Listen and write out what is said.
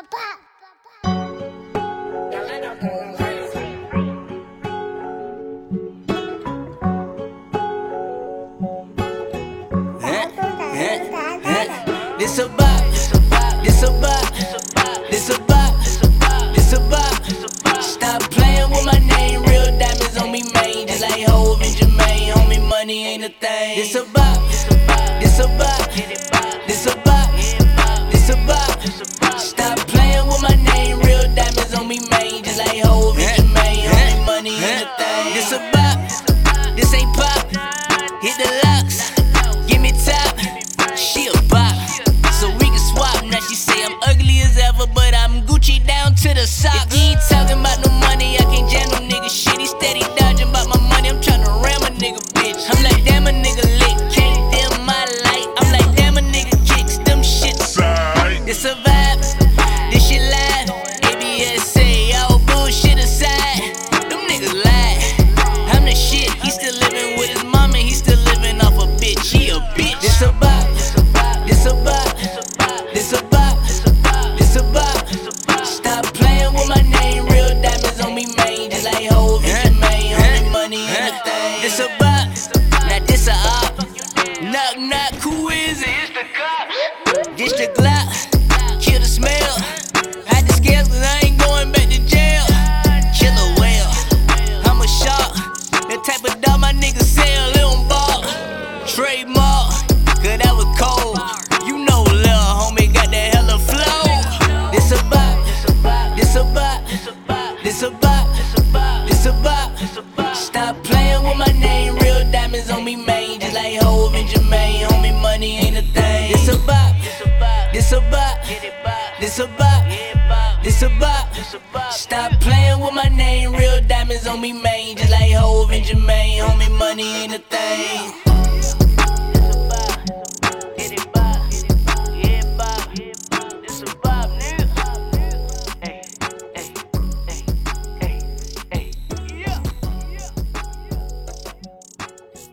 This a bop, this a bop, this a bop, this a bop. Stop playing with my name, real diamonds on me, man. Just like Hov and Jermaine, homie, money ain't a thing. This a bop, this a bop, this a bop, this a bop. Stop playing with my name, real diamonds on me, man. Just like Hov and Jermaine, homie, money ain't a thing. This a bop, this ain't pop. Hit the locks, give me top. She a bop, so we can swap. Now she say I'm ugly as ever, but I'm Gucci down to the socks. If he ain't talking about no money, I can't jam no nigga shit. He steady dodging about my money, I'm tryna ram a nigga, bitch. I'm like, damn, a nigga lit, can't dim my light. I'm like, damn, a nigga kicks, them shits. This a vibe, this shit live. ABSA, all bullshit aside. Them niggas lie, I'm the shit. He still living with his mama, he still living off a bitch. He a bitch. This a bop, this a bop, this a bop, this a bop. Stop playing with my name, real diamonds on me, man. Just like Hov and Jermaine, homie, money ain't a thing. This a bop, now this a op. Knock, knock, who is it? It's the cops. This the Glock, kill the smell. Hide the scales cause I ain't going back to jail. Killer whale, I'm a shark. That type of dog my niggas sell, it don't ball. Trademark, cause that was cold. You know lil' homie got that hella flow. This a bop, this a bop, this a bop, this a bop. Stop playing with my name, real diamonds on me, man. Just like Hov and Jermaine, homie, money ain't a thing. This a bop, this a bop, this a bop, this a bop. Stop playing with my name, real diamonds on me, man. Just like Hov and Jermaine, homie, money ain't a thing.